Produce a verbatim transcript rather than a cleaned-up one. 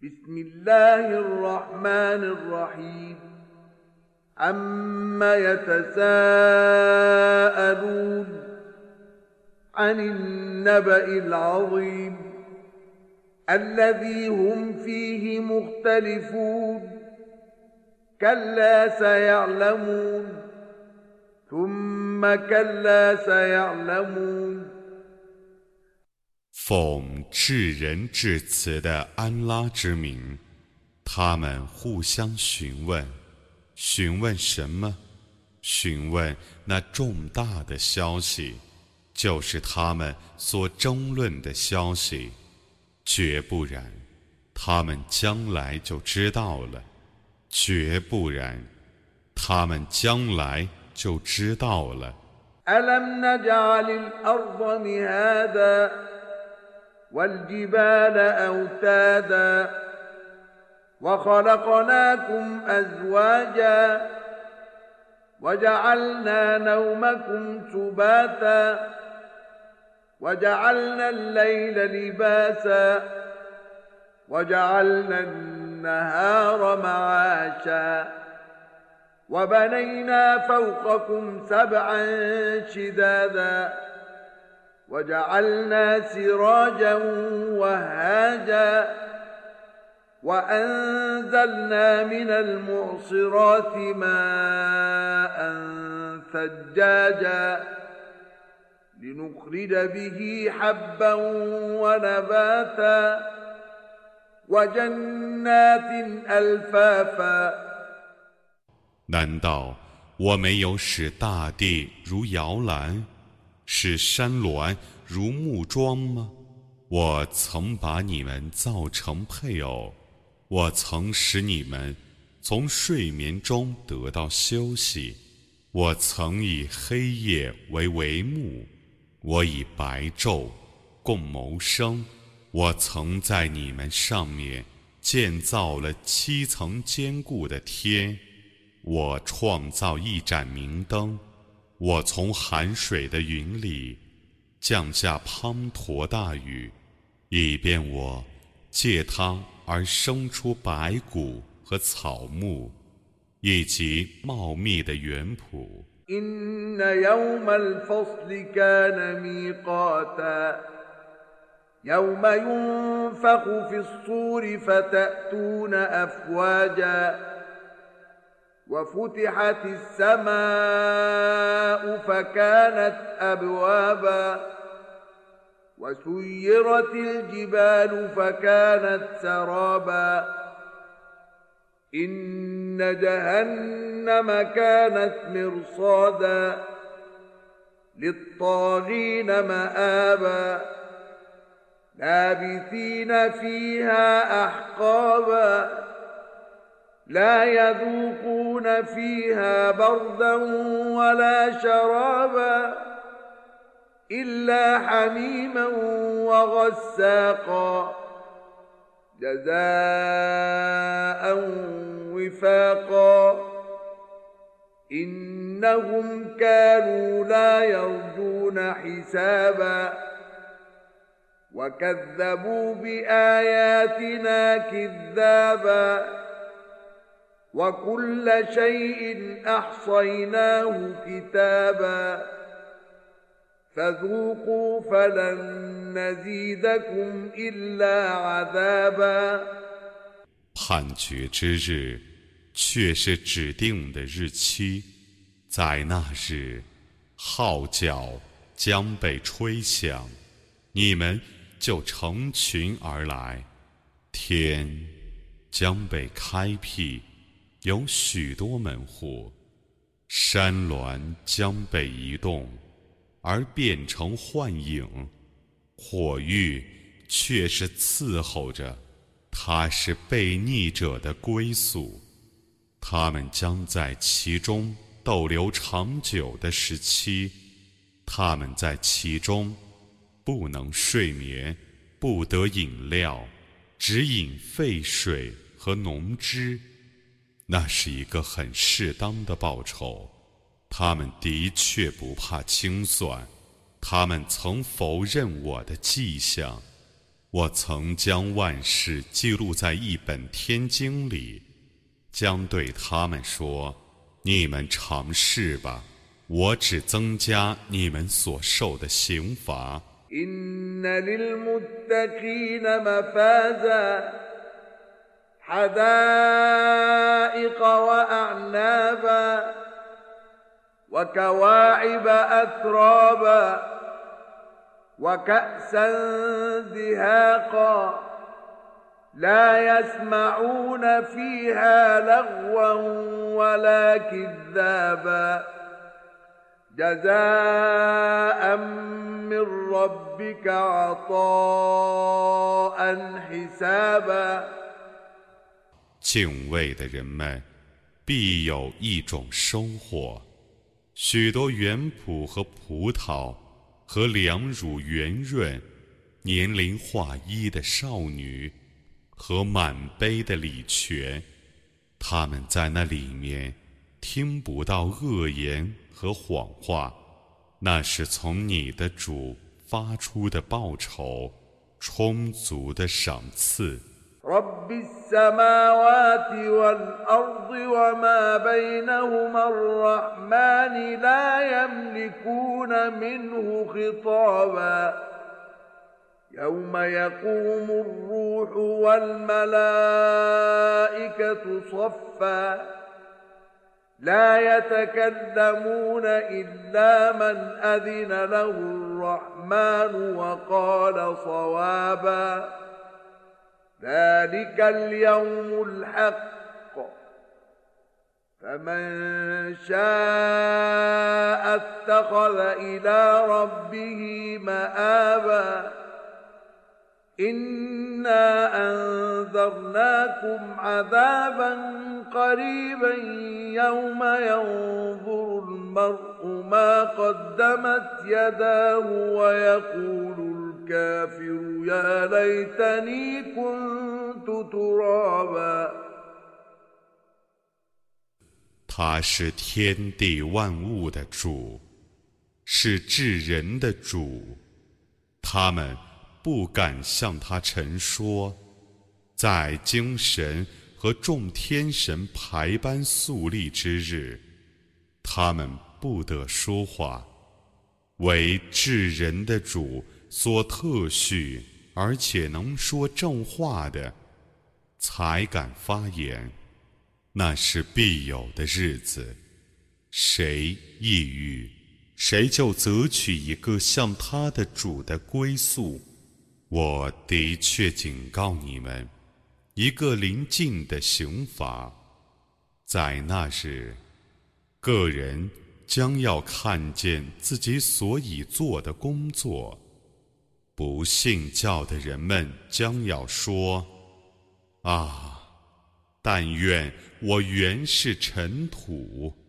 بسم الله الرحمن الرحيم عما يتساءلون عن النبأ العظيم الذي هم فيه مختلفون كلا سيعلمون ثم كلا سيعلمون 奉至仁至慈的安拉之名，他们互相询问，询问什么？询问那重大的消息，就是他们所争论的消息。绝不然，他们将来就知道了；绝不然，他们将来就知道了。 ألم نجعل الأرض مهادا والجبال أوتادا وخلقناكم أزواجا وجعلنا نومكم سباتا وجعلنا الليل لباسا وجعلنا النهار معاشا وبنينا فوقكم سبعا شدادا وجعلنا سراجا وهاجا وأنزلنا من المعصرات ماء ثجاجا لنخرج به حبا ونباتا وجنات ألفافا 难道我没有使大地如摇篮，使山峦如木桩吗？我曾把你们造成配偶，我曾使你们从睡眠中得到休息，我曾以黑夜为帷幕，我以白昼供谋生，我曾在你们上面建造了七层坚固的天。我创造一盏明灯，我从含水的云里降下滂沱大雨，以便我借它而生出白骨和草木，以及茂密的园圃。 إن يوم الفصل كان ميقاتا يوم ينفخ في الصور فتأتون أفواجا وفتحت السماء فكانت أبوابا وسيرت الجبال فكانت سرابا إن جهنم كانت مرصادا للطاغين مآبا لابثين فيها أحقابا لا يذوقون فيها بردا ولا شرابا إلا حميما وغساقا جزاء وفاقا إنهم كانوا لا يرجون حسابا وكذبوا بآياتنا كذابا وكل شيء أحصيناه كتابا فذوقوا فلن نزيدكم إلا عذابا 判决之日却是指定的日期，在那日号角将被吹响，你们就成群而来，天将被开辟，有许多门户，山峦将被移动而变成幻影，火狱却是伺候着，它是悖逆者的归宿，他们将在其中逗留长久的时期，他们在其中不能睡眠，不得饮料，只饮沸水和浓汁，那是一个很适当的报酬。他们的确不怕清算，他们曾否认我的迹象， 我曾将万事记录在一本天经里，将对他们说：你们尝试吧，我只增加你们所受的刑罚。 إن للمتقين مفازا حدائق وأعنابا وكواعب أترابا وكأسا دهاقا لا يسمعون فيها لغوا ولا كذابا جزاء من ربك عطاء حسابا 敬畏的人们必有一种收获，许多园圃和葡萄和两乳圆润、年龄化一的少女和满杯的礼泉，他们在那里面听不到恶言和谎话，那是从你的主发出的报酬，充足的赏赐。 رب السماوات والأرض وما بينهما الرحمن لا يملكون منه خطابا يوم يقوم الروح والملائكة صفا لا يتكلمون إلا من أذن له الرحمن وقال صوابا ذلك اليوم الحق فمن شاء اتخذ إلى ربه مآبا إنا أنذرناكم عذابا قريبا يوم ينظر المرء ما قدمت يداه ويقول الكافر يا ليتني كنت ترابا 他是天地万物的主，是至人的主，他们不敢向他陈说，在精神和众天神排班肃立之日，他们不得说话，为至人的主所特许而且能说正话的，才敢发言。那是必有的日子，谁抑郁，谁就择取一个向他的主的归宿。我的确警告你们，一个临近的刑罚，在那日，个人将要看见自己所以做的工作。不信教的人们将要说：啊，但愿我原是尘土。